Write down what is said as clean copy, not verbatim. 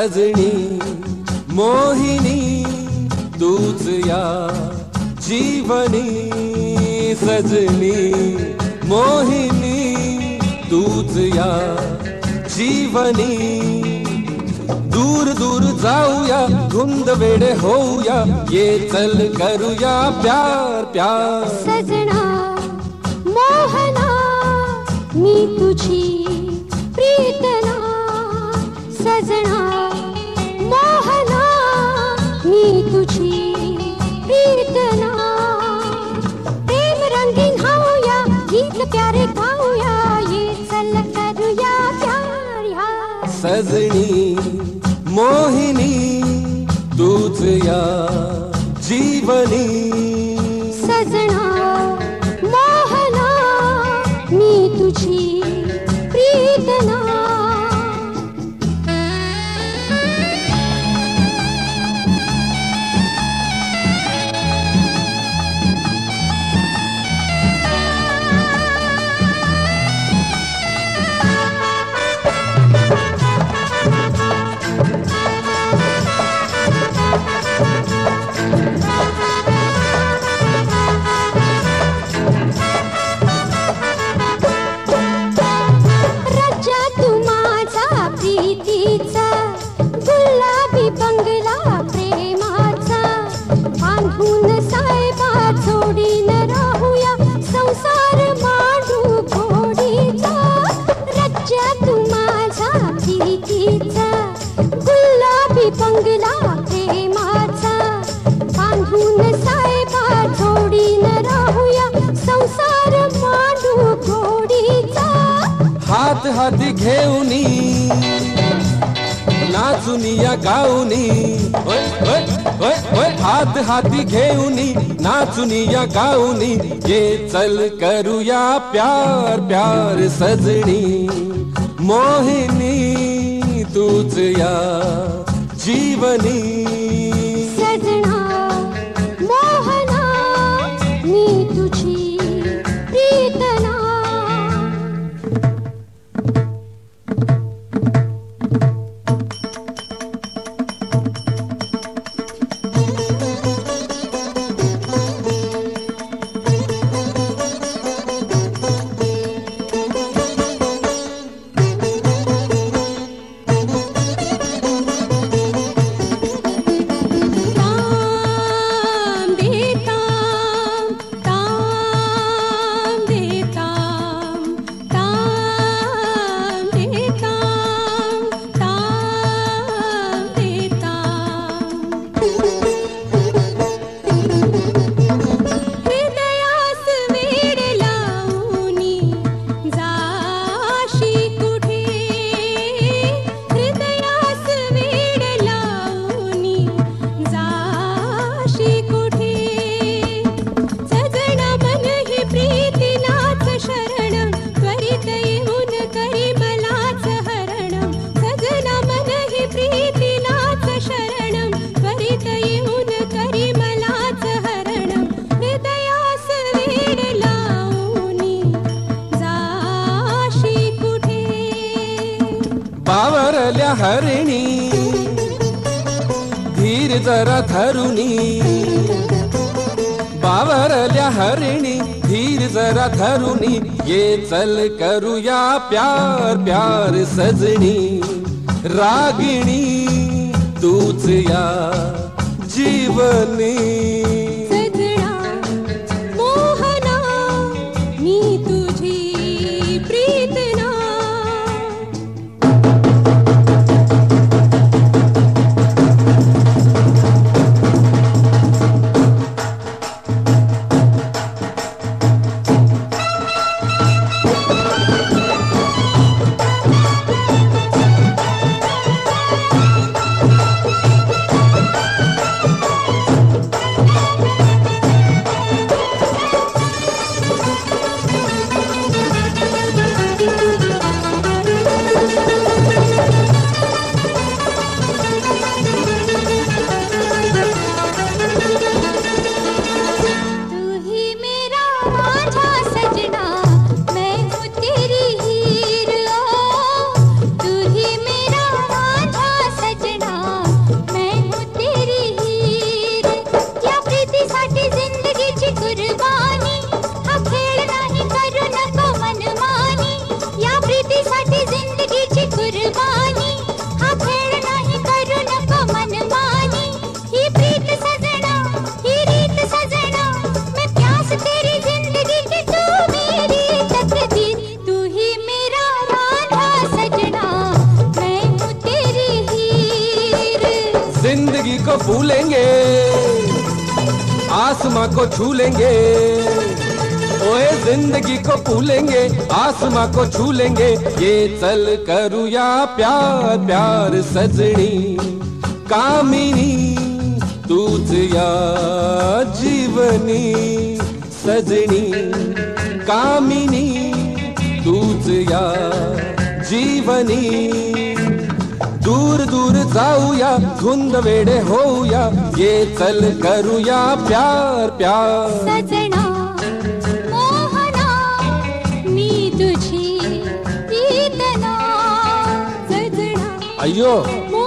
सजनी मोहिनी तूच या जीवनी सजनी मोहिनी तूच या जीवनी दूर दूर जाऊया धुंद वेडे होऊया ये चल करूया प्यार प्यार सजना मोहना मी तुझी प्रीतना सजना मोहना मी तुझी प्रीतना प्रेम रंगीन होऊया गीत प्यारे गाऊया ये चल करूया प्यार या सजनी मोहिनी तूच या जीवनी सजना मोहना मी तुझी प्रीतना गुलाबी बंगला प्रेमाचा बांधून साहेबा जोडीन राहूया संसार मांडू घोडीचा राज्यात माझा प्रीतीचा गुलाबी बंगला प्रेमाचा बांधून साहेबा जोडीन राहूया संसार मांडू घोडीचा हात हाती घेऊनी नाचुनिया गाऊनी हात हाती घेऊनी नाचुनिया गाऊनी ये चल करूया प्यार प्यार सजनी मोहिनी तूच या जीवनी सजना मोहना मी तुझी प्रीतना बावरल्या हरिणी धीर जरा धरुनी बावरल्या हरिणी धीर जरा धरुनी ये चल करूया प्यार प्यार सजनी रागिणी तूच या जीवनी सजना मोहना मी तुझी प्रीतना जिंदगी को भूलेंगे, आसमां को छू लेंगे। ओए जिंदगी को भूलेंगे, आसमां को छू लेंगे। ये चल करूया प्यार प्यार सजनी कामिनी, तूच या जीवनी सजनी कामिनी, तूच या जीवनी। दूर दूर जाऊया, धुंद वेडे होऊया, ये चल करूया प्यार प्यार। सजना मोहना मी तुझी प्रीतना, सजना अय्यो